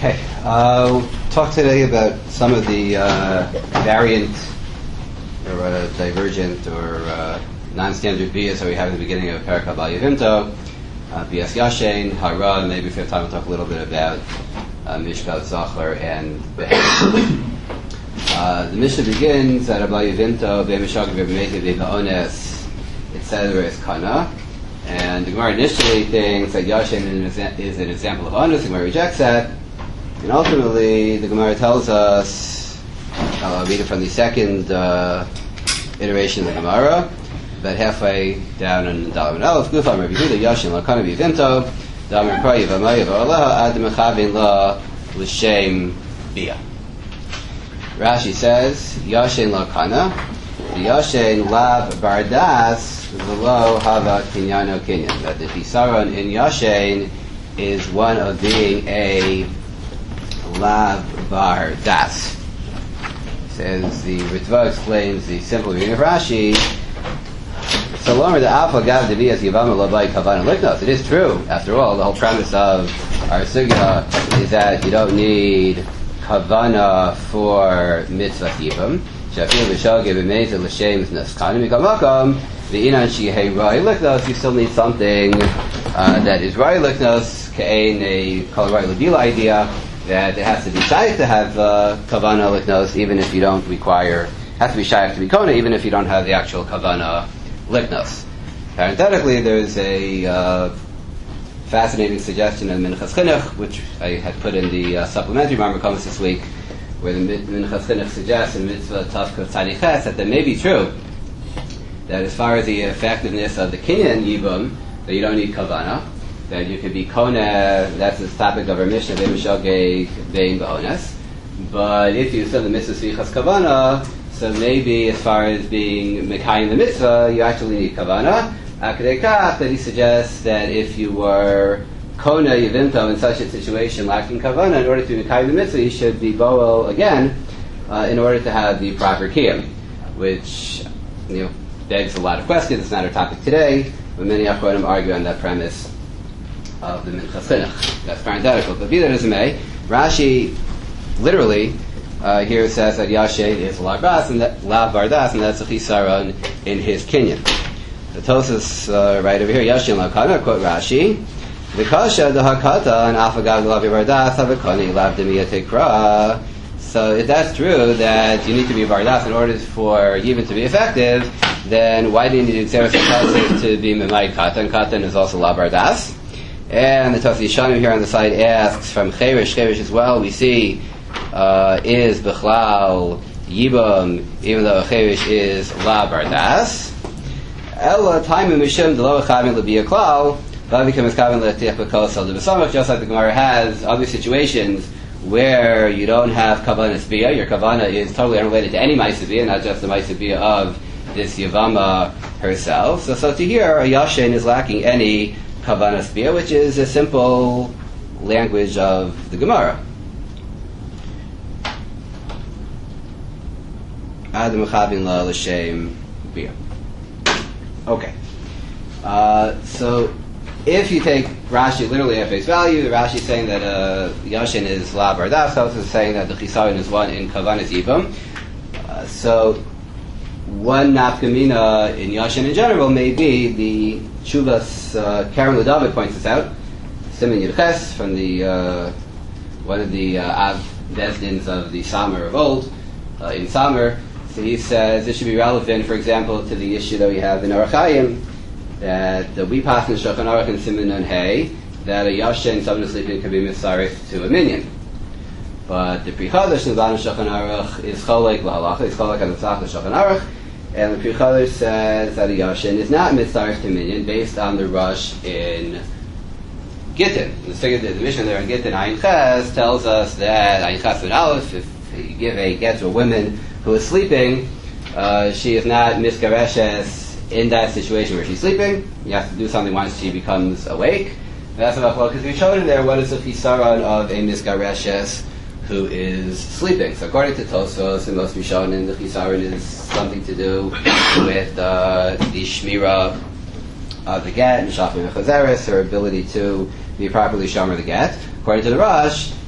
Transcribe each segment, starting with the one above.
Okay, we'll talk today about some of the variant or divergent or non-standard bias that we have at the beginning of Perek Abal Yavimto, bias Yashen, Hara, and maybe if we have time we'll talk a little bit about Mishpat Zachar and Behem. The Mishnah begins at Abal Yavimto, Be'emishag Be'emezi Be'ones, etc. is Kana. And the Gemara initially thinks that Yashen is an example of honest. The Gemara rejects that. And ultimately, the Gemara tells us, I'll read it from the second iteration of the Gemara, about halfway down in Dalam and Aleph, Gufam Rabbi Yehuda, Yashen L'Kana B'Yivimto, Damar Pra Yivamay Yiva'alaha, Ad Mechavin La L'Shem Bia. Rashi says, Yashen L'Kana, Yashen Lav Bardas, V'lo Hava Kinyano Kinyan, that the Chisaron in Yashen is one of being a Lav Bar Das. Says the Ritva explains the simple reading of Rashi. So longer the Alpha Gav Devias Yavama Labai Kavan Liknos. It is true, after all, the whole premise of our sugya is that you don't need Kavana for Mitzvah Yivam. Shafil V'Shogeg B'Meizel L'Shem Naskanim Mikamakam V'inan Shihei Rai Liknos. You still need something that is Rai Liknos, Ka'ain a Kol Rai L'Dila idea, that it has to be shaykh to have kavana liknos, even if you don't require, has to be shaykh to be kona, even if you don't have the actual kavana liknos. Parenthetically, there's a fascinating suggestion in Minchas Chinuch, which I had put in the supplementary Marmar Comments this week, where the Minchas Chinuch suggests in Mitzvah Tavkot Tzadi Ches that may be true, that as far as the effectiveness of the Kinyan Yibum, that you don't need kavana, that you could be kona, that's the topic of our Mishnah, Be'emishagei Be'im Ba'ones. But if you said the mitzvah Svichas Kavana, so maybe as far as being Mekayim the mitzvah, you actually need Kavana. Akadei Kach, that he suggests that if you were kona Yavimto in such a situation lacking Kavana, in order to be Mekayim the mitzvah, you should be Boel again, in order to have the proper Kiyam, which, begs a lot of questions. It's not our topic today, but many Achronim argue on that premise of the Minchas Chinuch. That's parenthetical. But be that as it may, Rashi literally here says that Yashen is Lav Bardas, and that's a Chisaron in his Kinyan. The Tosas right over here, Yashen Lav Kana, quote Rashi, V'kasha the Hakata and Afagav Lav Bardas Havakoni Lav Demiya Tekra. So if that's true, that you need to be Bardas in order for Yibum to be effective, then why do you need Xeris Hakata to be Memai Katan? Katan is also Lav Bardas. And the Tosfos Yeshanim here on the side asks from Cherish as well, we see is Bechlal Yibum, even though Cherish is La Bardas. Ella Taimim Mishim Delo Chavim L'Bia Klal, Vavikim Eskavim L'Tiach B'Kosel D'Besamach, just like the Gemara has other situations where you don't have Kavanas Bia, your Kavana is totally unrelated to any Ma'aseh Bia, not just the Ma'aseh Bia of this Yavama herself. So to here, a Yashen is lacking any Kavanas Bia, which is a simple language of the Gemara. Adam Chavin La L'Shem Bia. Okay. So if you take Rashi literally at face value, the Rashi is saying that Yashen is La Bardas, also saying that the Chisaron is one in Kavanas Yibum. So one nafkamina in Yashen in general may be the Shuvas Karen Ludavid points this out. Siman Yudches from the one of the Av Bezdins of the Samer of old in Samer. So he says this should be relevant, for example, to the issue that we have in Orach Chaim, that we pass in Shulchan Aruch and Siman Nun Hey that a Yashen, someone sleeping, can be misarif to a minion. But the Pri Chadash in the bottom of Shulchan Aruch is Cholek L'Halacha, it's Cholek on the top of Shulchan Aruch. And the Pri Chadash says that a Yashen is not mitzaref to minion based on the rush in Gittin. The mission there in Gittin, Ayin Ches, tells us that Ayin Ches and Aleph, if you give a get to a woman who is sleeping, she is not miskareshes in that situation where she's sleeping. You have to do something once she becomes awake. That's about because we showed in there what is the chisaron of a miskareshes who is sleeping. So according to Tosfos, it must be shown in the chisaron is something to do with the shmira of the get, and shafim chazeres, her ability to be properly shomer the get. According to the Rosh,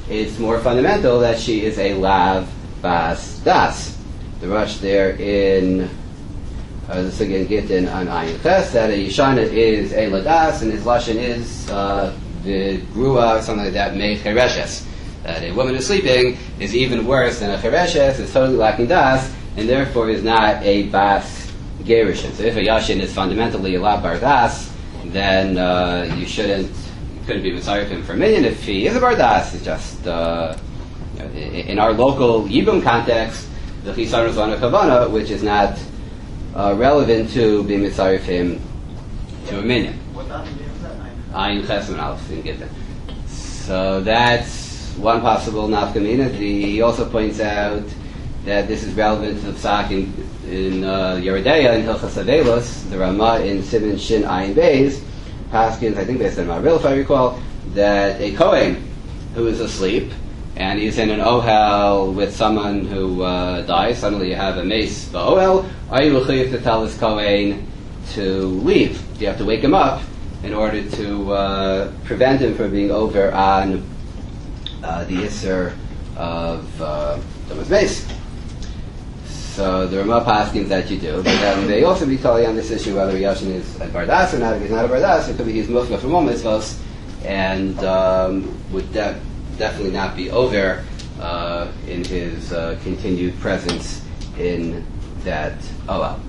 it's more fundamental that she is a lav bas das. The rush there in the Sugya Gittin on Ayin Ches, that a Yishana is a ladas, and his lashon is the grua, something like that, mei chereshes. That a woman who's sleeping is even worse than a chereshes, is totally lacking das, and therefore is not a bas gerushin. So if a yashin is fundamentally a lav bar das, then you couldn't be mitzaref him for a million. If he is a bar das, it's just in our local Yibum context, the chisaron is on a kavana, which is not relevant to being mitzaref him to a million. What doesn't is that? Ayin Chesman Aleph in Gittin. So that's one possible nafkamina. He also points out that this is relevant to the psak in Yeredeya in Hilchas Avelos, the Ramah in Siman Shin Ayin Beis, Paskins, I think they said Mavril if I recall, that a Kohen who is asleep and he's in an ohel with someone who dies, suddenly you have a mace ba'ohel, are you l'chayiv to tell this Kohen to leave? Do you have to wake him up in order to prevent him from being over on the Isser of Thomas Mace? So the Ramah paskins that you do, but then they also be telling on this issue whether Yashin is a bardas or not. If he's not a bardas, it could be he's mufla from all mitzvos, and would definitely not be over in his continued presence in that oel.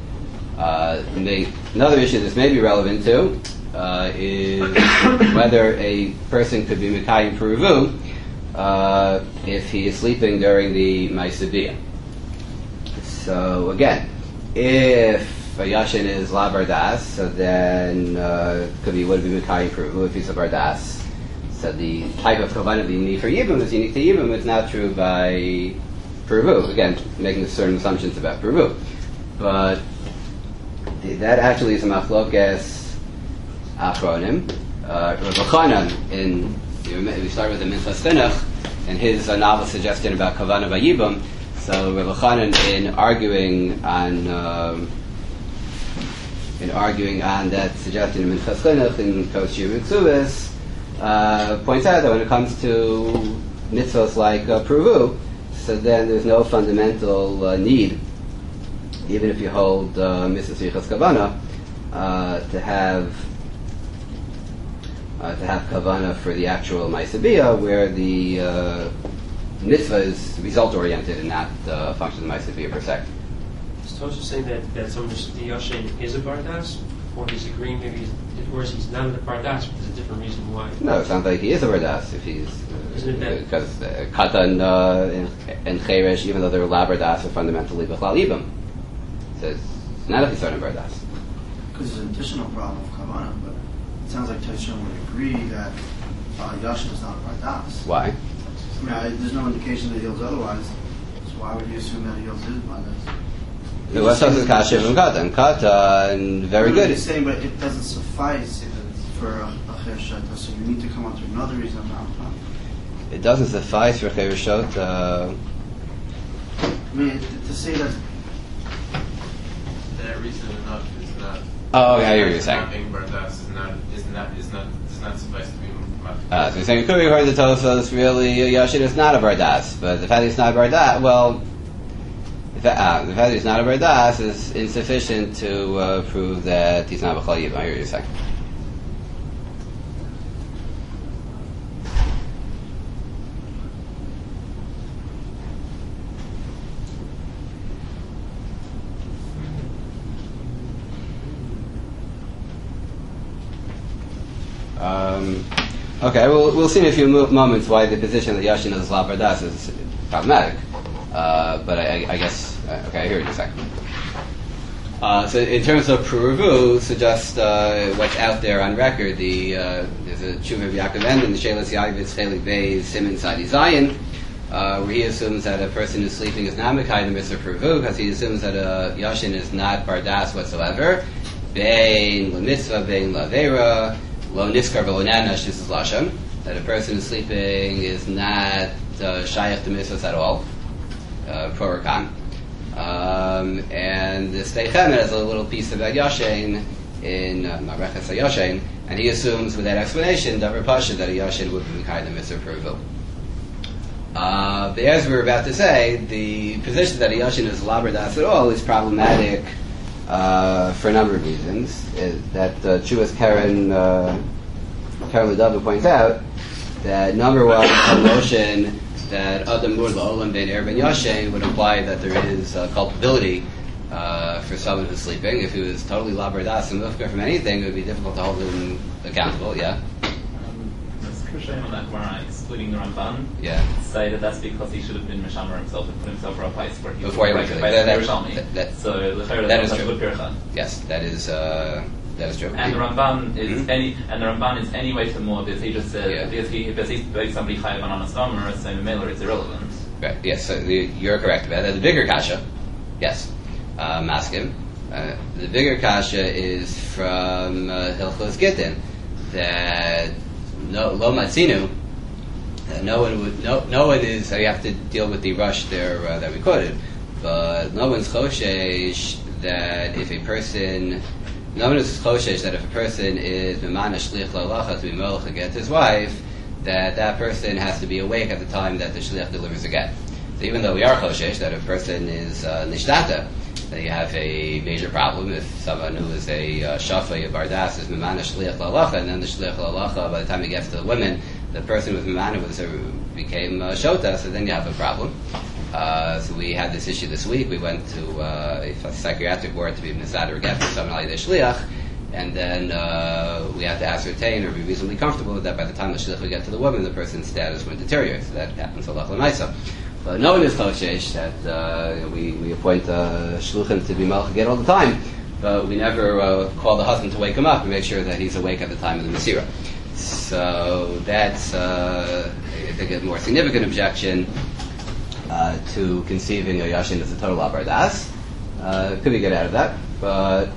Another issue this may be relevant to is whether a person could be Mekayim Peruvu if he is sleeping during the Maisabiyah. So again, if a Yashin is La Bardas, so then would be Mekayim Peruvu if he's a Bardas. So the type of kavanah being unique for Yibum is unique to Yibum. It's not true by Peruvu. Again, making certain assumptions about Peruvu. But that actually is a machlokes achronim. Rav Chanan, we start with the Minchas Chinuch, and his novel suggestion about kavanah by Yibum. So Rav Chanan, in arguing on that suggestion in Minchas Chinuch in Koshir Mitzuvus, points out that when it comes to mitzvahs like Peruvu, so then there's no fundamental need, even if you hold mitzvah Sichas Kavana, to have Kavana for the actual Maisabiyah, where the mitzvah is result oriented and not a function of the Maisabiyah per se. Is Tosha saying that someone the Yashin is a bardas, or he's agreeing maybe he's not a bardas, but there's a different reason why? No, it sounds like he is a bardas if he's because katan and cheresh, even though they're labardas, are fundamentally b'chlal ibam. So it's not if he's starting bardas. Because there's an additional problem of kavanah, but it sounds like Taishon would agree that Yashin is not a bardas. Why? I mean, there's no indication that he holds otherwise. So why would you assume that he holds his bardas? The West Coast is kasher from katan. Katan, very good. He's saying, but it doesn't suffice for a chereshot, so you need to come up to another reason now. It doesn't suffice for chereshot. I mean, to say that reason enough is not. Oh, yeah, I hear what you're saying. Not being bardas does not suffice to be. So you're saying it could be heard the Tosfos really Yashin is not a bardas, but the fact that he's not a bardas, well, the fact that he's not a bardas is insufficient to prove that he's not a b'chal yibam. I hear what you're saying. Okay, we'll see in a few moments why the position that Yashin is La Bardas is problematic. But I guess, okay, I hear what you're saying. So in terms of Peruvu, so just what's out there on record, there's a Tshuva of Yaakov End in the Shelas Yavitz Chelik Beis Siman Sadi Zayin, where he assumes that a person who's sleeping is not Mekai the Mitzvah Peruvu, because he assumes that a Yashin is not Bardas whatsoever. Bein La Mitzvah, Bein La Vera, Lo Niskar V'Lo Nanash, this is Lashon, that a person who's sleeping is not Shayach to Mitzvahs at all, pro or con. And the Sfei Chemed has a little piece about Yashin in Mareches HaYashin, and he assumes with that explanation, Davar Pasha, that a Yashin would be Mekai the Mitzvah Peruvu. But as we were about to say, the position that a Yashin is labar das at all is problematic for a number of reasons. That Chuas Karen Ledava points out that number one, the notion that Adam Mur La'olam Ben Er Ben Yashin would imply that there is culpability for someone who's sleeping. If he was totally labar das and mufkar from anything, it would be difficult to hold him accountable. Yeah. There's Krishaim on that Gemara, excluding the Ramban. Yeah. Say that that's because he should have been Mishamar himself and put himself for a place where he Before he went was to by the- the Yerushalmi. So that is true. good pircha. Yes, that is true. And the Ramban is anyway to more because he just said because he's somebody chayav on a stomach, so Mailer it's irrelevant. Right. Yes. So you're correct about that. The bigger kasha, yes, maskim. The bigger kasha is from Hilchos Gittin that lo matzinu. No one is. So you have to deal with the rush there that we quoted, but no one's choshesh that if a person. No one is choshesh that if a person is memana shliach la'alacha to be melech against his wife, that person has to be awake at the time that the shliach delivers a get. So even though we are choshesh that if a person is nishtata, then you have a major problem. If someone who is a shafay of bardas is memana shliach la'alacha, and then the shliach la'alacha, by the time he gets to the women, the person with memana became shota, so then you have a problem. So we had this issue this week. We went to a psychiatric ward to be Nesad or get for someone like the shliach, and then we had to ascertain or be reasonably comfortable that by the time the shliach would get to the woman, the person's status would deteriorate. So that happens a lot l'maisa. But no one is choshesh that we appoint shluchim to be malach get all the time, but we never call the husband to wake him up and make sure that he's awake at the time of the Masira. So that's I think a more significant objection to conceiving a Yashin as a total abardas. Could we get out of that? But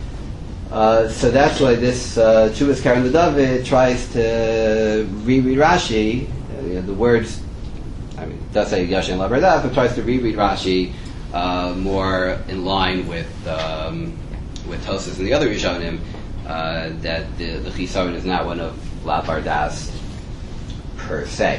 so that's why this Chuvas Karen David tries to reread Rashi. The words, I mean, it does say Yashin abardas, but tries to reread Rashi more in line with Tosas and the other Rishonim. That the Chisaron is not one of labardas per se.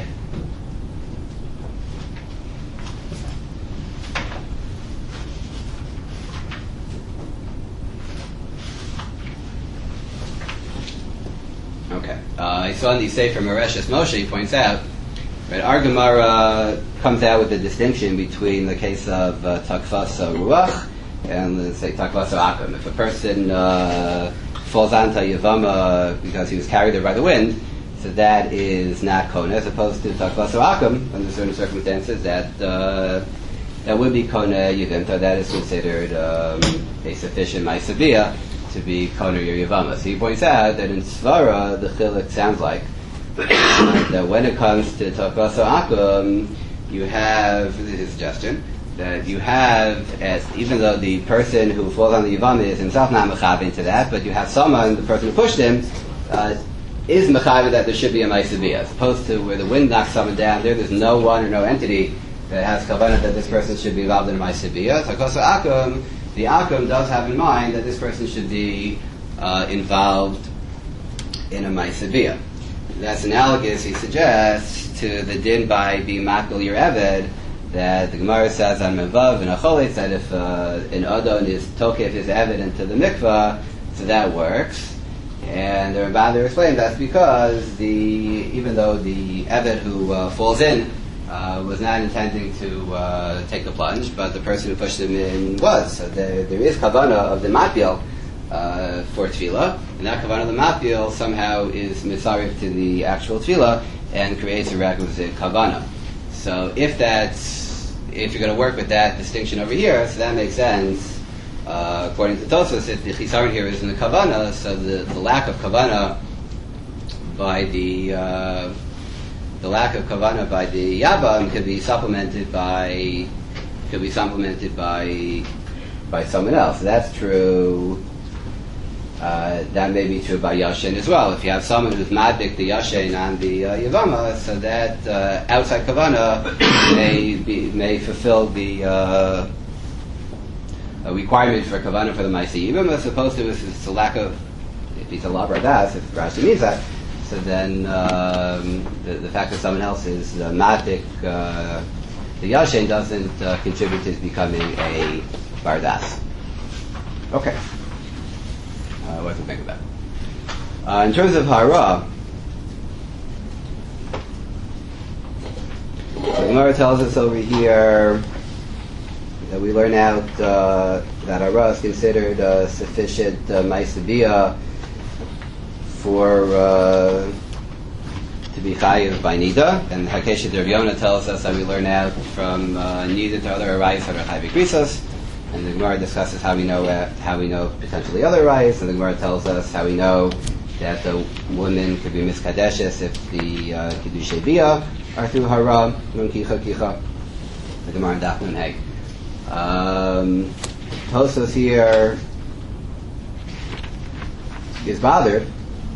Okay. So on the Sefer Mareshes Moshe, he points out, right, our Gemara comes out with the distinction between the case of Takvasa Ruach and, let's say, Takvasa Akum. If a person falls onto Yavama because he was carried there by the wind, so that is not Kona, as opposed to Takvasa Akum, under certain circumstances, that would be Kona Yavimta, that is considered a sufficient Maisavia to be Kona Yavama. So he points out that in Svara, the Chiluk sounds like that when it comes to Takvasa Akum, you have, this is his suggestion, that you have, as even though the person who falls on the Yavam is himself not mechav into that, but you have someone, the person who pushed him, is mechav that there should be a Maisaviyah, as opposed to where the wind knocks someone down, there's no one or no entity that has kavanah that this person should be involved in a Maisaviyah. Takvasa Akum, the Akum does have in mind that this person should be involved in a Maisaviyah. That's analogous, he suggests, to the din by being makbil your eved, that the Gemara says on Mevav and Acholit that if an Adon is tokef his eved into the mikvah, so that works. And the Ramban explained that's because even though the eved who falls in was not intending to take the plunge, but the person who pushed him in was. So there is kavanah of the mapil for tefillah, and that kavanah of the mapil somehow is misarif to the actual tefillah and creates a requisite kavanah. So if you're going to work with that distinction over here, so that makes sense. According to Tosfos, if the chisaron here is in the kavanah, so the lack of kavanah by the yavam could be supplemented by someone else. That's true. That may be true by Yashin as well. If you have someone who's maddik the Yashin on the Yavama, so that outside Kavana may fulfill the requirement for Kavana for the Maisi Yibam, as opposed to it's a lack of, if he's a Labradas, if Rashi means that, So then the fact that someone else is matik the yashin doesn't contribute to his becoming a bardas. Okay. What do you think about it? In terms of hara, the Gemara tells us over here that we learn out that hara is considered sufficient ma'aseh for to be chayiv by nida, and Hakeshet Rav Yonah tells us that we learn out from nida to other arayos that are chayiv krisos, and the Gemara discusses how we know potentially other arayos, and the Gemara tells us how we know that the woman could be miskadeshes if the kiddushay bia are through hara nun kicha kicha. The Gemara in Daf Nun Hey. Tosos here is bothered.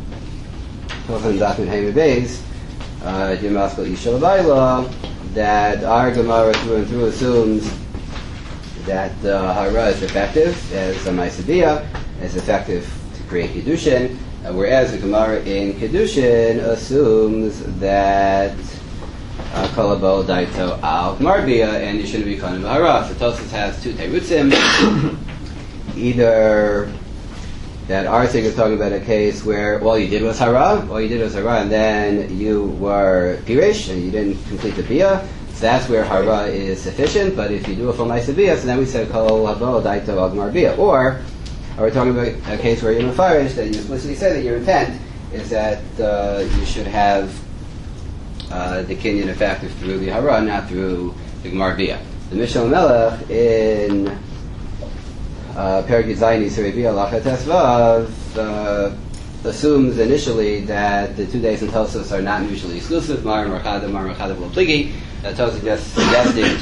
That our Gemara through and through assumes that hara is effective as a ma'aseh, is effective to create kiddushin, whereas the Gemara in kiddushin assumes that kolabol daito al marbia, and you shouldn't be kind of hara. So Tosfos has two terutzim, either that our thing is talking about a case where all you did was hara, and then you were pirish, and you didn't complete the bia, so that's where hara is sufficient, but if you do a full ma'aseh bia, so then we said kol habo daito al marbia. Or are we talking about a case where you're mefarish, that you explicitly say that your intent is that you should have the kinyan effective through the hara, not through the marbia. The Mishnah Melech in Perek Zayin Yisrei Bia Lachat Tesvav assumes initially that the 2 days in Tosos are not mutually exclusive. Mar Merchadav Lo Pligi. Tosos is just suggesting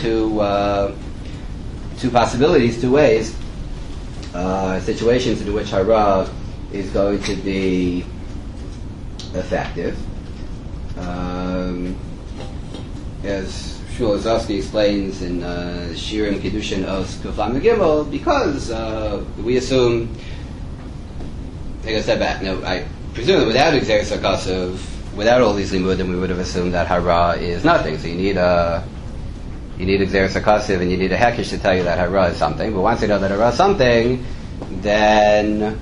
two possibilities, two ways, situations in which hara is going to be effective. As Shmuel Zosky explains in Shirim Kiddushin Os Kuflam Gimel, because we assume, take a step back. No, I presume that without Exeris Akasov, without all these limudim, we would have assumed that hara is nothing. So you need Exeris Akasov and you need a hekesh to tell you that hara is something. But once you know that hara is something, then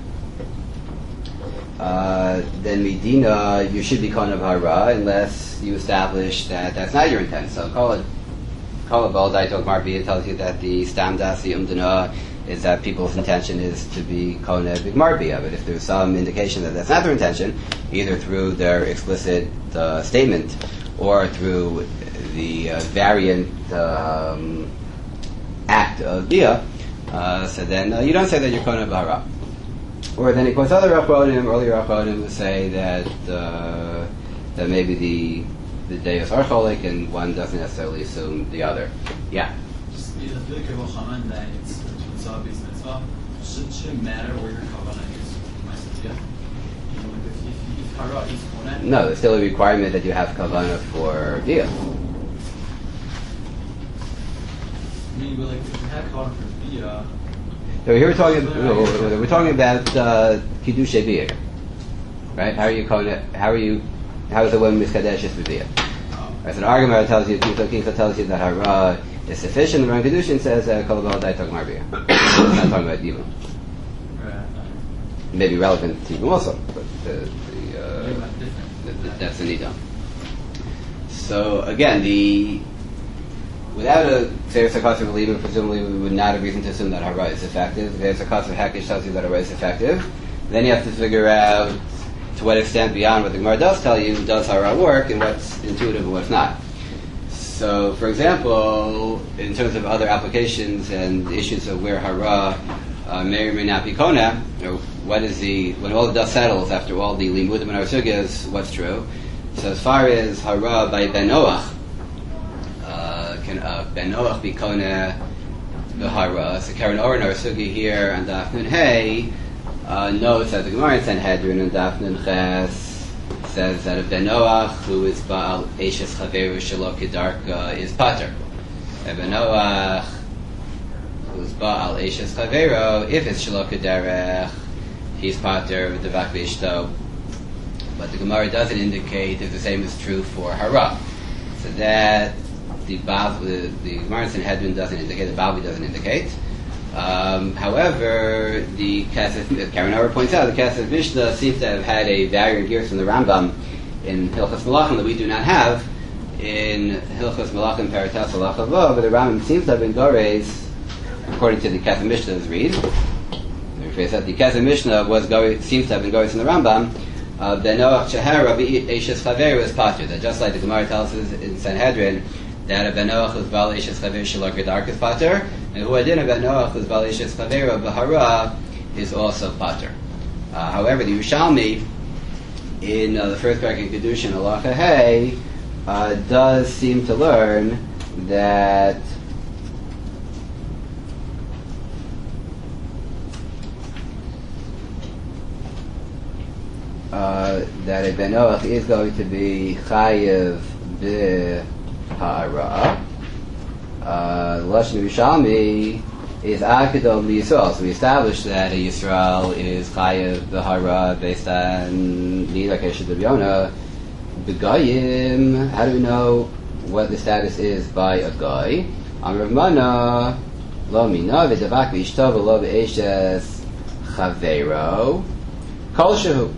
Medina, you should be kind of hara unless you establish that that's not your intent. So call it bal daitok marbi. It tells you that the stam dasi umdana is that people's intention is to be kone big marbia. But if there's some indication that that's not their intention, either through their explicit statement or through the variant act of bia, so then you don't say that you're kone hara. Or then, of course, other earlier Achronim would say that maybe the day is archolik and one doesn't necessarily assume the other. Yeah? Just that it's obvious mitzvah. Shouldn't matter where your kavanah is. If hara is konen. No, there's still a requirement that you have kavanah for bia. I mean, but like if you have kavanah for bia. So here we're talking about kiddushay bia, right? How is the woman miskadeshes for bia? Right, so the argument tells you, Kifa tells you that hara is sufficient. The Ran Kedushin says kol bal daitok marbia. It's not talking about yibum. It may be relevant to yibum also, but that's the nidam. So again, without a Xeris HaKasav believing, presumably we would not have reason to assume that hara is effective. Xeris HaKasav Hakish tells you that hara is effective. Then you have to figure out to what extent beyond what the Gemara does tell you, does hara work, and what's intuitive and what's not. So, for example, in terms of other applications and issues of where hara may or may not be kona, or when all the dust settles after all the limudim and our sugyas, what's true? So as far as hara by Ben Noach, can Ben Noach be kona the hara? So Karen Oren, our sugi here, and Daf Nun Hey, notes that the Gemara in Sanhedrin and Daf Nun Ches says that a Ben Noach who is Baal Eishes Chaveru Shelo Kedarka is Pater. A Ben Noach who is Baal Eishes Chaveru, if it's Shelo Kedarech, he's Pater with the Vak Vishto. but the Gemara doesn't indicate if the same is true for hara. So that the Gemara in Sanhedrin doesn't indicate, the Bavli doesn't indicate. However, the Karanara points out the Kesef Mishnah seems to have had a variant gears from the Rambam in Hilchos Malachim that we do not have in Hilchos Malachim Paratas Halacha Vav, but the Rambam seems to have been Goreis, according to the Kesef Mishnah's read. That the Kesef Mishnah seems to have been Goreis in the Rambam. Benoach Shahar Rabbi Eishes Chaver was patur. That just like the Gemara tells us in Sanhedrin that a Benoach who's Bal Eishes Chaver Shalok Gedark is patur, and who adin a Benoach who's Bal Eishes Chaver Bahara is also patur. However, the Yerushalmi in the first parak in Kedushin Halacha Hey does seem to learn that that a Benoach is going to be chayiv b'ha'ara. Lashon Yerushalmi is akadol l'Yisrael. So we established that a Yisrael is chayiv b'ha'ara based on Nida Keshet B'Yona. B'Goyim, how do we know what the status is by a Goy? Amar Mana lo mina v'davak v'ishto v'lo v'eshes chaveiro kol shehu.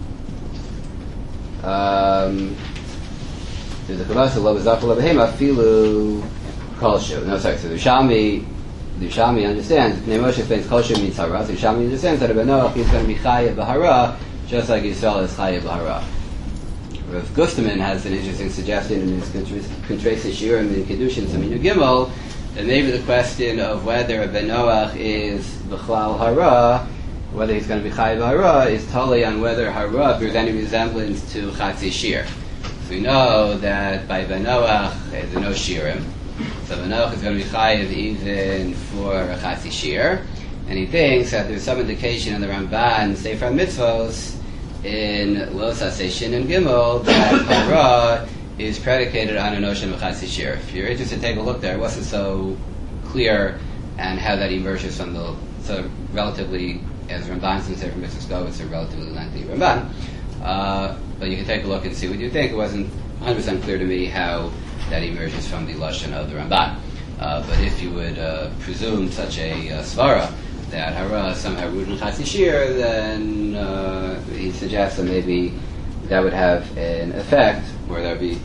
There's a kavasa lo b'zach lo b'hema filu kol shehu. No, sorry. So the Yerushalmi understands. Pnei Moshe explains kol shehu means hara. So the Yerushalmi understands that a Benoach is going to be chayav b'hara, just like Yisrael is chayav b'hara. Rav Gusterman has an interesting suggestion in his Contrasted Shiurim in Kedushin Saminu Gimel that maybe the question of whether a Benoach is b'chlal hara, whether he's going to be chayav hara, is totally on whether hara bears any resemblance to chatzi shir. So we know that by Benoach there's no shirim, so Benoach is going to be chayav even for a chatzi shir, and he thinks that there's some indication in the Ramban Sefer Mitzvos in Los Shin and Gimel that hara is predicated on a notion of chatzi shir. If you're interested, take a look there. It wasn't so clear and how that emerges from the relatively, as Ramban and Sefer Mitzvahs go, it's a relatively lengthy Ramban. But you can take a look and see what you think. It wasn't 100% clear to me how that emerges from the Lashon of the Ramban. But if you would presume such a svara that hara is somehow rooted in chatzi shir, then he suggests that maybe that would have an effect where that would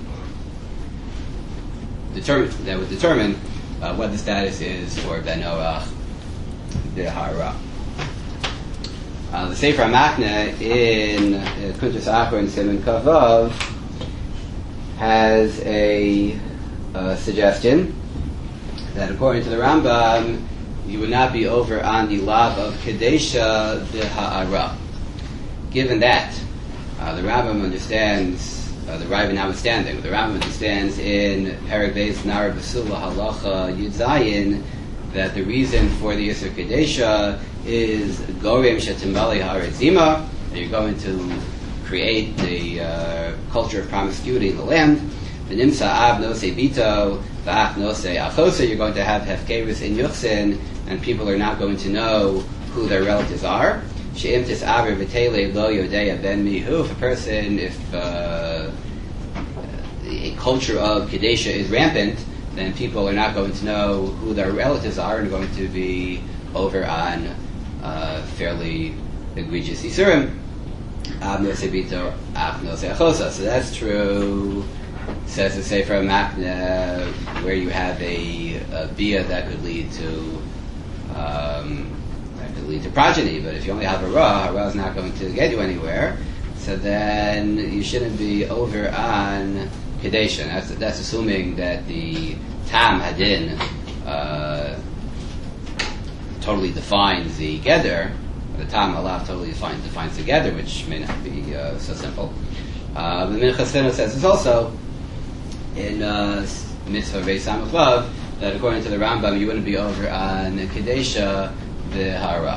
determine what the status is for Benoach b'hara. The Sefer HaMachne in Kuntres Achor and Siman Kavav has a suggestion that according to the Rambam, you would not be over on the lav of Kadesha b'ha'ara. Given that, the Rambam understands, the Rambam notwithstanding, the Rambam understands in Perek Beis Nar B'Sula Halacha Yud Zayin that the reason for the Yisur Kadesha is Gorem Shetimali Ha'aretzima, that you're going to create the culture of promiscuity in the land. V'nimsa av nosei bito, v'ach nosei achosa, you're going to have hefkerus in yuchsin, and people are not going to know who their relatives are. She'im tis'aver v'tele lo yodeya ben mihu, if a person, if a culture of Kedesha is rampant, then people are not going to know who their relatives are and are going to be over on fairly egregious Yisurim. So that's true, says the Sefer HaMachne, where you have a bia that could lead to progeny. But if you only have hara is not going to get you anywhere. So then you shouldn't be over on Kedesha. That's assuming that the Tam Hadin totally defines the Geder. The Tam Alav totally defines the Geder, which may not be so simple. The Minchas Chinuch says this also in Mitzvah Beis Samach Vav that according to the Rambam you wouldn't be over on Kedesha b'hara.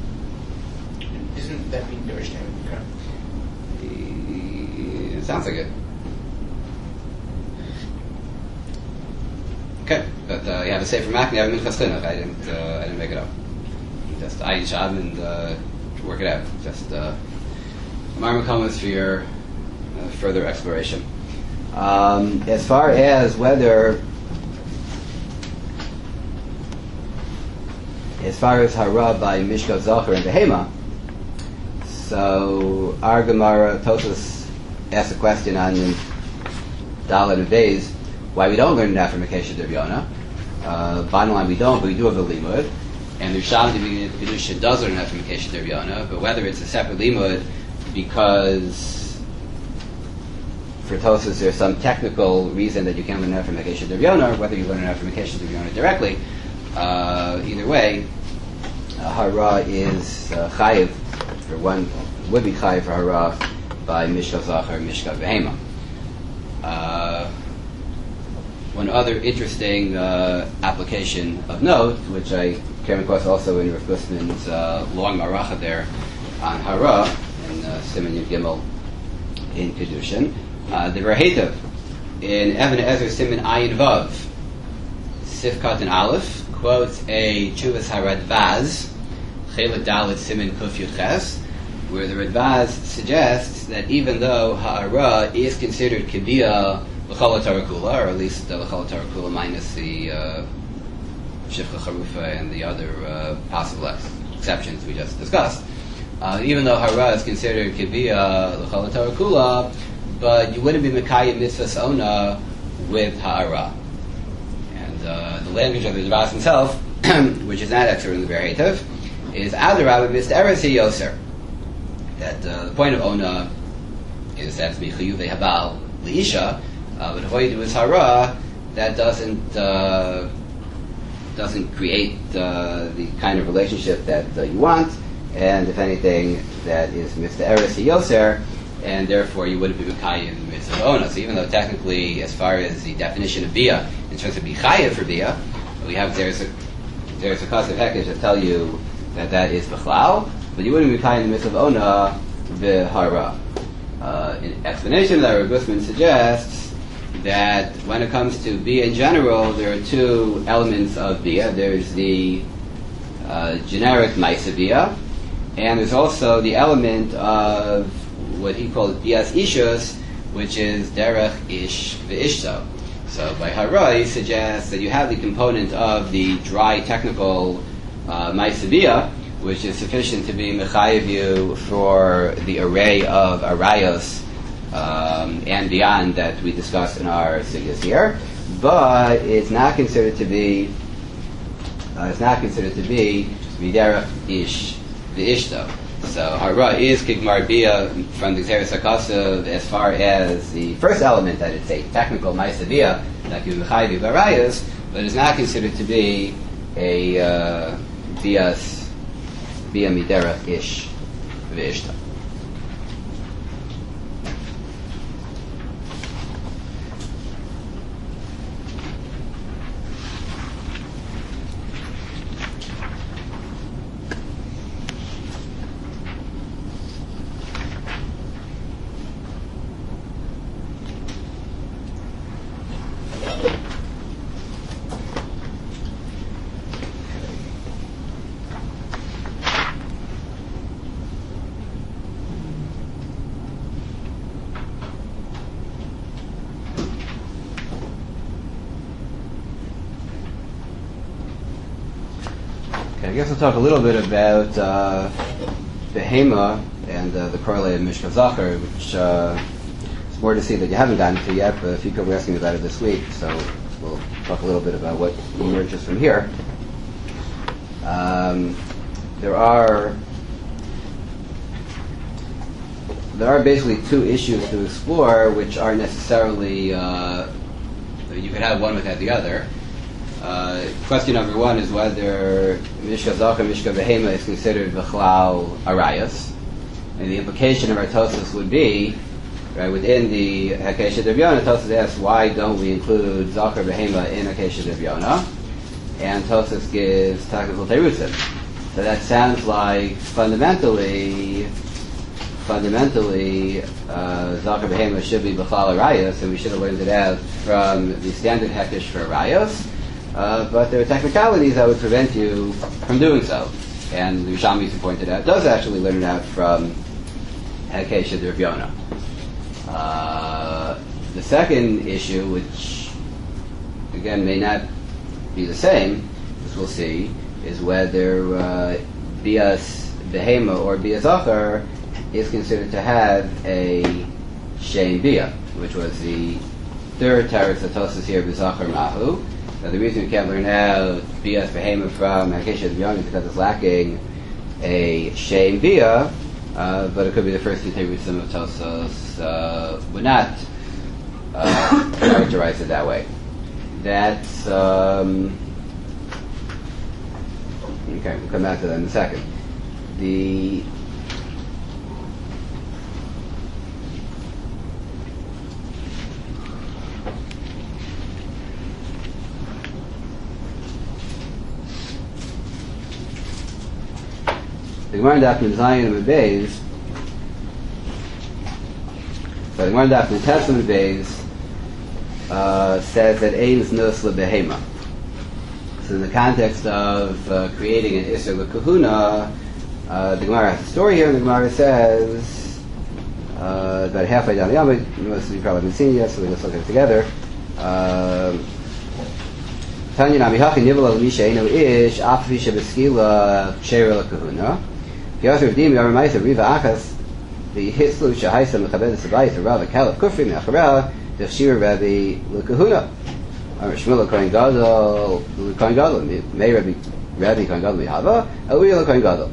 Isn't that being Dorishtem? It sounds like it. Okay, but you have a Sefer HaMachne, you have a Minchas Chinuch. I didn't make it up. Just Ayin Shab and work it out. Just Marma comments for your further exploration. As far as hara by Mishka Zachar and Behema, so our Gemara, Tosfos asked a question on Dalet and Beis, why we don't learn an affirmation of Yonah. Bottom line, we don't, but we do have a limud. And the Rishon the Kedusha does learn an affirmation of Yonah, but whether it's a separate limud because for Tosfos there's some technical reason that you can't learn an affirmation of Yonah, or whether you learn an affirmation of Yonah directly, either way, hara is chayiv for one, would be chayiv for hara by Mishka Zachar, Mishka Behema. One other interesting application of note, which I came across also in Rav Gustman's long maracha there on hara in Siman Yud Gimel in Kedushin, the Verheitav in Even Ezer Siman Ayin Vav Sifkat and Aleph quotes a Chuvas HaRadvaz Chelik Dalet Siman Kuf Yud Ches, where the Radvaz suggests that even though hara is considered kibiyah l'chol tarakula, or at least l'chol tarakula minus the shifcha charufa and the other possible exceptions we just discussed, even though hara is considered kibiyah l'chol tarakula, but you wouldn't be mekayim mitzvahs ona with hara. And the language of the Radvaz himself, which is not extra in the Berheitav, is adarabah misteres yoser. That the point of ona is that it's michiyuv habal liisha, but if all you do is hara, that doesn't create the kind of relationship that you want, and if anything, that is misteres yoser, and therefore you wouldn't be mekayim mitzvah ona. So even though technically, as far as the definition of bia, in terms of bichayev for bia, we have there's a cause of hekesh to tell you that is b'chlal, but you wouldn't be mekayim the mitzvah ona v'hara. In explanation, that Rav Gustman suggests that when it comes to bia in general, there are two elements of bia. There's the generic ma'aseh bia, and there's also the element of what he calls bias ishus, which is derech ish ve'ishto. So by hara, he suggests that you have the component of the dry technical ma'aseh bia, which is sufficient to be mechayev you for the array of arayos and beyond that we discussed in our sigas here, but it's not considered to be derech ish ve'ishto. So hara is kigmar bia from the Xeris HaKasav as far as the first element, that it's a technical ma'aseh bia that you mechayev barayos, but it's not considered to be a bia midera ish ve'ishta. I guess I'll talk a little bit about Behema and the correlated Mishka Zachar, which is more to see that you haven't gotten to yet, but Fika were asking me about it this week, so we'll talk a little bit about what emerges from here. There are basically two issues to explore, which aren't necessarily you could have one without the other. Question number one is whether Mishka Zachar, Mishka Behema is considered V'chlal Arayos. And the implication of our Tosfos would be, right, within the Hakesha Dev Yonah, Tosfos asks, why don't we include Zachar Behema in Hakesha Dev Yonah? And Tosfos gives technical terutzim. So that sounds like fundamentally Zachar Behema should be V'chlal Arayos, and we should have learned it out from the standard Hakesh for Arayos. But there are technicalities that would prevent you from doing so. And the Rishon pointed out, does actually learn it out from Hakesha Dev Yonah. The second issue, which again may not be the same, as we'll see, is whether bias behema or bias achar is considered to have a shein bia, which was the third teretz that Tosfos here b'zachar mahu. Now the reason we can't learn out bias behema from Hakeshet Young is because it's lacking a shein bia, but it could be the first two terutzim of Tosfos would not characterize it that way. That's okay. We'll come back to that in a second. The Gemara in Daf Mem Zayin and Beis, but the Gemara in Daf Mem Tes and Beis says that ein znus lebehema. So in the context of creating an Isser L'Kahuna, the Gemara has a story here, and the Gemara says, about halfway down the Yamid, most of you probably haven't seen it yet, so we just look at it together. Tanya Nami Hachin Nivel Al Misha Eino Ish, Afi Shebeskila Sheira L'Kahuna. Piotr V'dim Yar Maisa Riva Achas, the Hislu Shahaisa Mechabed Sabayis Rav Kalef Kufri Me'achara, the Shira Rabbi L'Kahuna. Shmuel Kohen Gadol, Kohen Gadol, May Rabbi Kohen Gadol Mihava, Eluyah Kohen Gadol.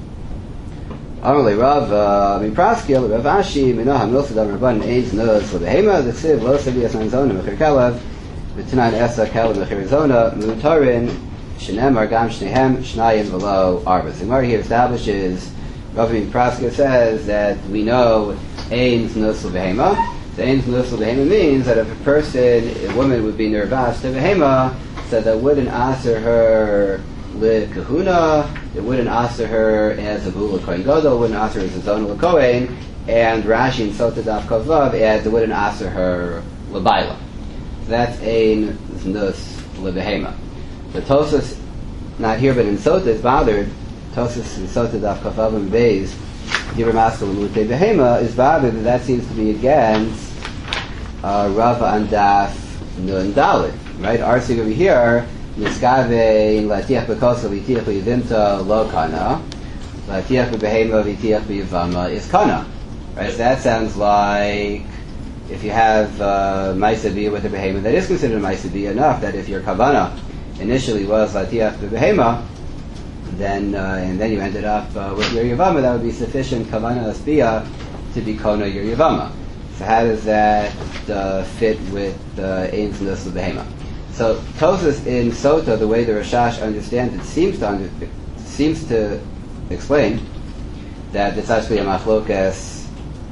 Amalei Rav Mipraskil, Rav Ashi, Minoha Milsa Dam Rabban, Ein Znuz Lebehema, the Siv Lo Sevi Asman Zona Mechir Kalev, V'Tanan Esa Kalev Mechir Zona, Mutarin, Shenem Argam Shnehem Shnayim V'Lo Arba. The Gemara here establishes, Rav Mipraskil says that we know Ein Znuz Lebehema. The Ein Znus Lebehema means that if a woman would be nervous to behema, so that wouldn't answer her L'Kahuna, it wouldn't answer her as a Bula Kohen Gadol, wouldn't answer her as a Zona L'Kohen, and Rashi and Sota Daf Kavav adds it wouldn't answer her L'Baila. So that's Ein Znus Lebehema. The Tosfos, not here but in Sota, is bothered. Tosfos in Sota Daf Kavav and Beis, Dibur Maskal L'Mutei Behema, is bothered that seems to be against Rava and Daf Nun Dalit. Right? Our sig over here, Niskave Latiach Bekosa V'Tiach B'Yidinta Lo Kana, Latiach B'Behema V'Tiach B'Yivama is Kana. Right? So that sounds like if you have Maisa B'Yah with a Behema, that is considered a Maisa B'Yah enough that if your Kavana initially was Latiach B'Behema, then and then you ended up with your Yavama, that would be sufficient Kavana Asbiyah to be Kona your Yavama. So how does that fit with Ein Znus Lebehema? So Tosfos in Sota, the way the Rashash understands it, seems to explain that it's actually a machlokas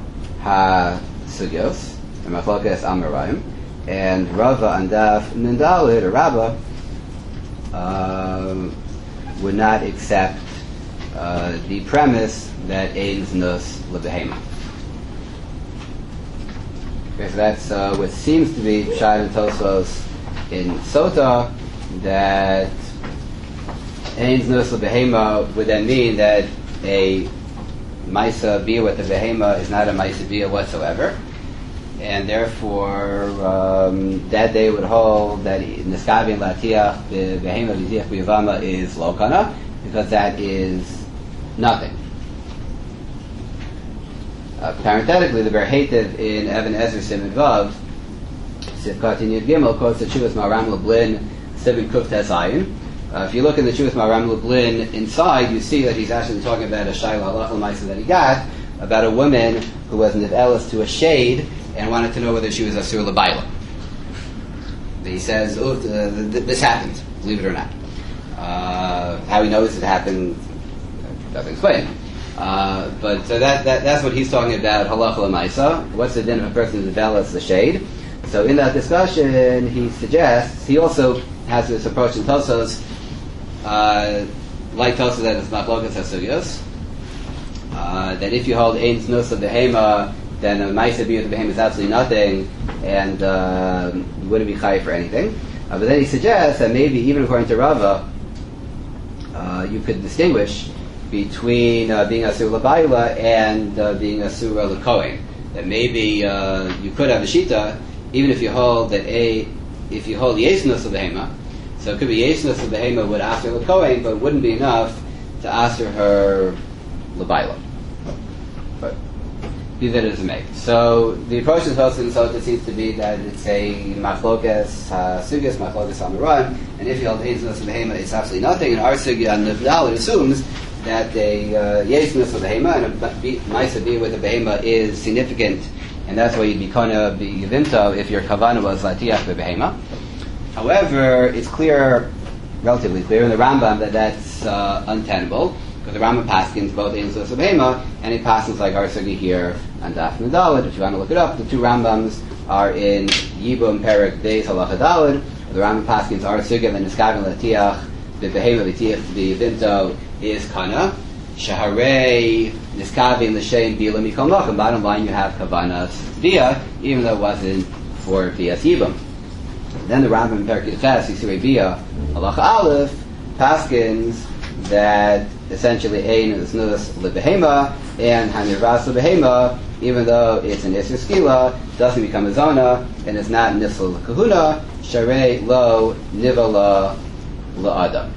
ha-sugyos, a machlokas amarayim, and Rava and Daf Nindalid, or Rabba, would not accept the premise that Ein Znus Lebehema. Okay, so that's what seems to be Shai and Tosfos in Sota, that Ein Znus Lebehema would then mean that a Maisa Bia with the Behema is not a Maisa Bia whatsoever, and therefore that they would hold that Niskavi and Latiach the Behema V'Tiach B'Yavama is Lokana, because that is nothing. Parenthetically, the Berhetiv in Evan Ezer Siman Vav, Sivkat Yud Gimel, quotes the Chuvas Maharam Lublin Siman Kuf Tes Ayin. If you look in the Chuvas Maharam Lublin inside, you see that he's actually talking about a Shaila Halach L'Maisa that he got about a woman who was Nivelis to a shade and wanted to know whether she was Asur L'Baila. He says, this happened, believe it or not. How he knows it happened, doesn't explain. But so that's what he's talking about, halacha l'maisa. What's the din of a person who develops the shade? So in that discussion, he suggests, he also has this approach in Tosfos, like Tosfos that is machlokas hasugyos, that if you hold ein znus lebehema, then a maisa b'yah of the behema is absolutely nothing, and you wouldn't be chayiv for anything. But then he suggests that maybe even according to Rava, you could distinguish between being asura l'bayla and being asura l'kohen. that maybe you could have a shita, even if you hold if you hold yesnus of behema. So it could be yesnus of behema would aser l'kohen, but it wouldn't be enough to aser her l'bayla. But be that as it may. So the approach to Tosin Sota seems to be that it's a machlokas sugyas, machlokas amiran, and if you hold yesnus of behema, it's absolutely nothing. And our sugya on Nifdal, it assumes that a yesnus of behema and a ma'isa bia with a behema is significant, and that's why you'd be kana be yivinto if your kavana was latiach behema. However, it's clear, relatively clear in the Rambam that that's untenable, because the Rambam paskins both yesnus of behema and it paskins like our sugi here on Daf Dalet. If you want to look it up, the two Rambams are in Yibum Perik Beis Halacha Dalet. The Rambam paskins our sugi and niskavin latiach behema latiach yivinto is kana shaharei niskavin l'shem bila mikol nochim. Bottom line, you have kavanas bia, even though it wasn't for bias yibam. Then the Rambam in Perkei Ches, Yisirei bia halacha aleph, paskins that essentially ein is nus lebehema and hanirvas lebehema, even though it's an isur skila, doesn't become a zona and it's not nisl kahuna sharei lo nivala la'adam.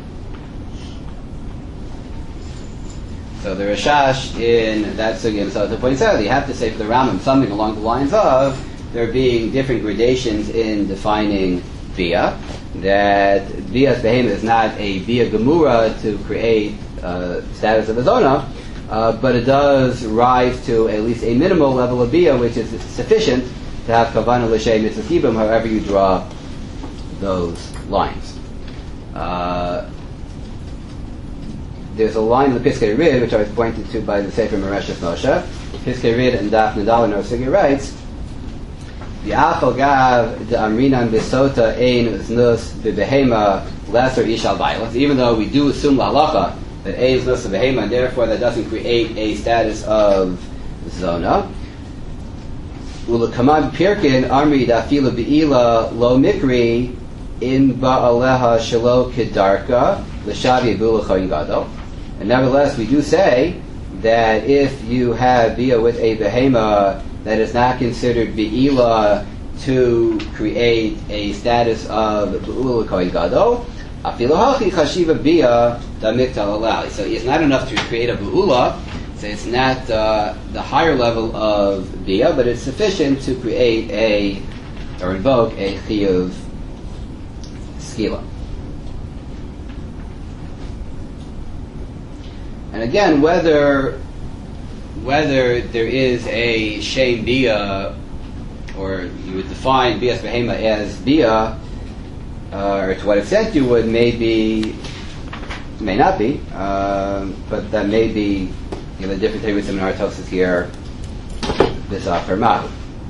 So the Rashash in that sugya Masada points out, you have to say for the Rambam something along the lines of there being different gradations in defining bia, that bia's behema is not a bia gemura to create status of a zona, but it does rise to at least a minimal level of bia, which is sufficient to have kavanah l'shem mitzvah kibum, however you draw those lines. There's a line in the Piskei Rid, which I was pointed to by the Sefer Meresheth Moshe. Piskei Rid and Daf Nadal and Osigi writes, V'achal gav de'amrinan b'sota ein znus b'behema lesser ishal violas. Even though we do assume l'halacha that ein znus b'behema, and therefore that doesn't create a status of zona. U'lekamad pirkin amri da'filu b'ila lo mikri in ba'aleha shelo kedarka l'shavi b'ulachoyin gadol. And nevertheless, we do say that if you have bia with a behema that is not considered be'ila to create a status of be'ula kohen gadol, afilu hachi chashiva bia da miktal alali. So it's not enough to create a be'ula, so it's not the higher level of bia, but it's sufficient to create or invoke a chiyuv skila. And again, whether there is a shem bia, or you would define bias behema as bia, or to what extent you would, may not be, but that may be a different thing with some naratosis here, this aftermath.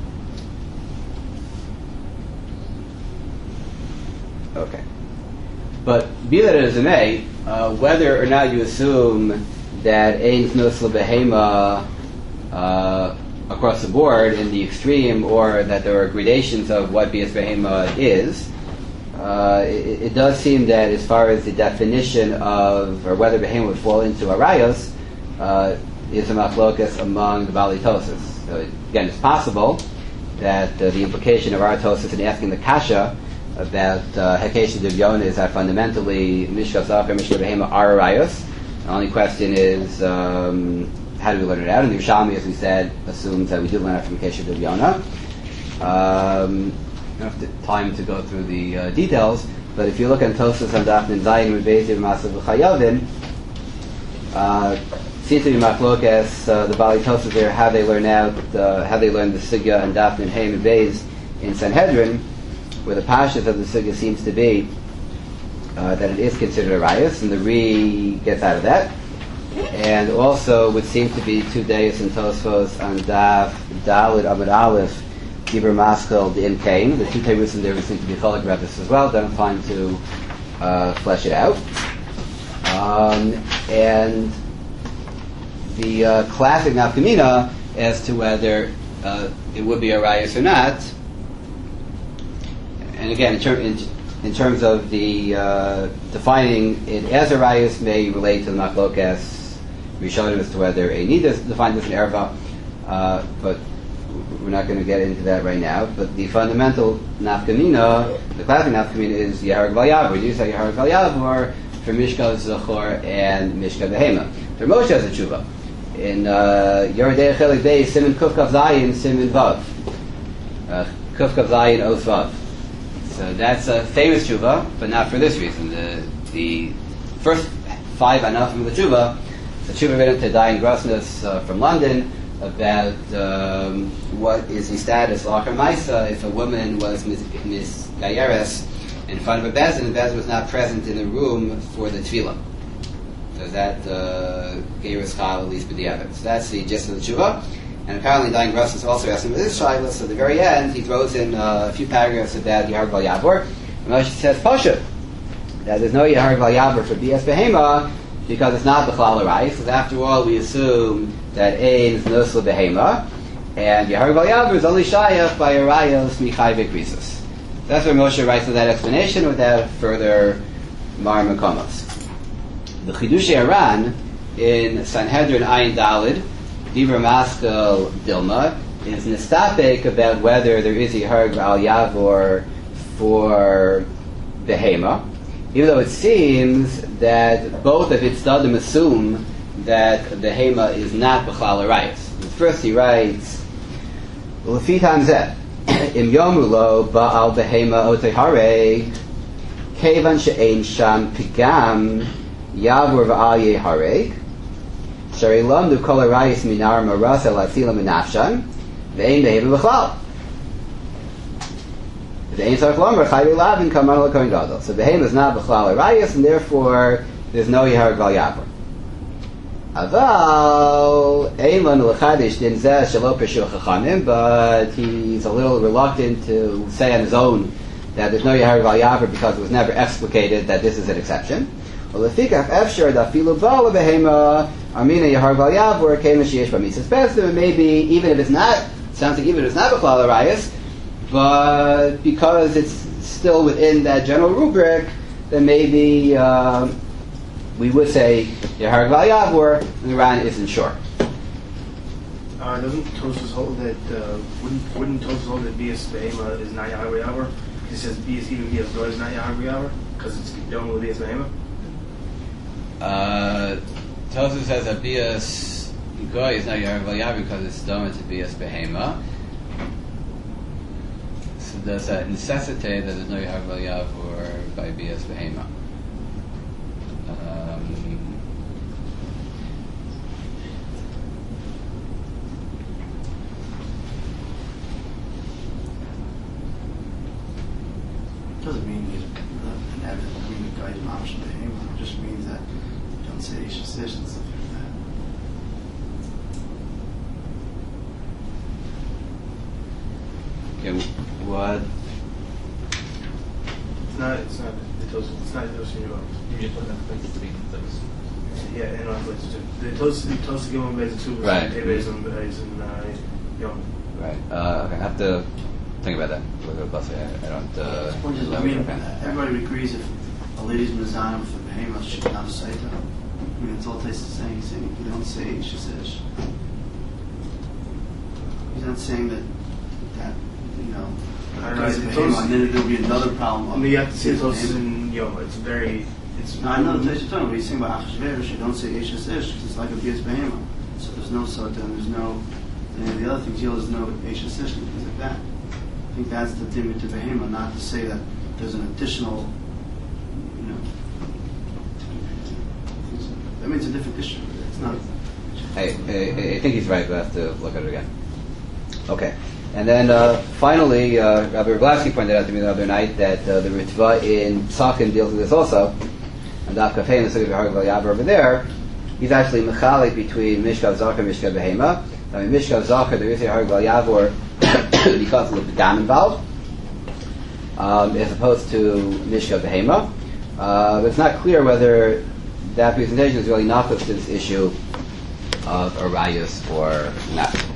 Okay. But be that as it may, whether or not you assume that ein znus lebehema across the board in the extreme, or that there are gradations of what bias behema is, it does seem that as far as the definition of, or whether behema would fall into arayos, is a machlokas among the balitosis. So again, it's possible that the implication of aratosis in asking the kasha about Hekesha Divyona is that fundamentally Mishka Zachar and Mishka Behema are arayos. The only question is how do we learn it out? And the Yerushalmi, as we said, assumes that we do learn it from Hekesha Divyona. I don't have time to go through the details, but if you look at Tosas on Daf Zayin with Beizir Masav Chayavin, seems to be machlokas the Bali Tosas there, how they learn out, how they learn the Sugya and Daf and Haim and Beiz in Sanhedrin, where the pashas of the sugya seems to be that it is considered a rayas, and the Ri gets out of that. And also would seem to be 2 days in Tosfos on Daf Dalit Amud Aleph Gibur Maskal D'Im Kain. The 2 Terusim there would seem to be Cholik about this as well. Don't have time to flesh it out. And the classic nafkamina as to whether it would be a rayas or not. And again, in terms of the defining it as a rayas may relate to the machlokas Rishonim as to whether a nida is defined as an erva, but we're not going to get into that right now. But the fundamental nafkamina, the classic nafkamina, is Yaharag Valyavor. We do say Yaharag Valyavor for Mishka Zachor and Mishka Behema. For Moshe as a tshuva. In Yeridei Chelik Beis, Siman Kuf Kav Zayin, Siman Vav. Kuf Kav Zayin, Oth Vav. So that's a famous tshuva, but not for this reason. The first 5 anafim of the tshuva, the tshuva written to Dayan Grossness from London about what is the status Lachar Maisa if a woman was misgayeres in front of a bezin, and the bezin was not present in the room for the tefillah. So that Geiris Chal at least b'diavad. So that's the gist of the tshuva. And apparently Dayan Grossness also asked him with this shayla. So at the very end, he throws in a few paragraphs about Yaharag Valyavor. And Moshe says, Pasha, that there's no Yaharag Valyavor for Bias Behema because it's not B'chlal Arayis. Because after all, we assume that Ein is Nosla Behema, and Yaharag Valyavor is only Shayach by Arayos Michai V'Krisus. That's where Moshe writes with that explanation without further Mar Makomos. The Chidushei Aran in Sanhedrin Ayin Dalid, Dibra Maskal Dilma, is nistapek about whether there is a Yaharag Valyavor for Behema, even though it seems that both of its dadim assume that the Behema is not B'chlal Arayis. First he writes, L'fi Tamzeh, Im Yomulo Ba'al Behema Otehare, Kevan She'ein Sham Pigam, Yavur V'al Yehareg, Shari Lamdu Kol Arayis Minar Marasa Latila Menafshan, Ve'ein Behema B'chlal. Ve'ein Sarf Lomer Chayri Lavin Kaman L'Kohen Gadol. So Behema is not B'chlal Arayis, and therefore there's no Yaharag Valyavor. Aval Eilan L'Chadish Din Zeh Shelo Peshu Chachamim, but he's a little reluctant to say on his own that there's no Yaharag Valyavor because it was never explicated that this is an exception. Lefikach Efshar Dafilu Bala Behema Armina Yaharag Valyavor Kema Sheyesh B'Mitzvahs Pesach. Maybe even if it's not, sounds like even if it's not B'chlal Arayis, but because it's still within that general rubric, then maybe we would say Yaharag Valyavor, and the Ran isn't sure. Doesn't Tosfos hold that? Wouldn't Tosfos hold that Bias Behema is not Yaharag Valyavor? He says Bias even Bias Goy is not Yaharag Valyavor because it's done with Bias Behema. Tosfos says that Bias Goy is not Yaharag Valyavor because it's done to Bias Behema. So does that necessitate that there's no Yaharag Valyavor by Bias Behema? Doesn't mean he's an avid guy to option to him. It just means that you don't say Ish Sish and stuff like that. Okay, what? It's not the Tosfos. It's not the Tosfos. You just put that place to be those. Yeah, and on places too. The Tosfos Gimel Beis too. Right. Beis and Yom. Right. Okay, I have to think about that. We'll go plus. I don't. I mean, everybody agrees if a lady's mizanah for Behema, she should not say that. I mean, it's all tastes the same. You don't say she says. He's not saying that you know. Because Behema, and then there'll be another problem. I mean, you have to see the Tosfos in Yom. It's very. No, I know the Tosfos talking, but he's saying about Achashverosh, you don't say Ish because it's like a Bias Behema. So there's no Sota, and there's no. And the other things, there's no Ish and things like that. I think that's the dimit to Behema, not to say that there's an additional, you know. I mean, it's a different issue. It's not. I think he's right. We'll have to look at it again. Okay. And then finally, Rabbi Roglavsky pointed out to me the other night that the Ritva in Psakim deals with this also. And Daf Kafei in the Sukkah Yaharag Valyavor over there, he's actually mechalik between Mishkav Zachar and Mishkav Behema. I mean, Mishkav Zachar, there is a Yaharag Valyavor because of the dam involved, as opposed to Mishkav Behema. But it's not clear whether that presentation is really not just this issue of Arayus or not.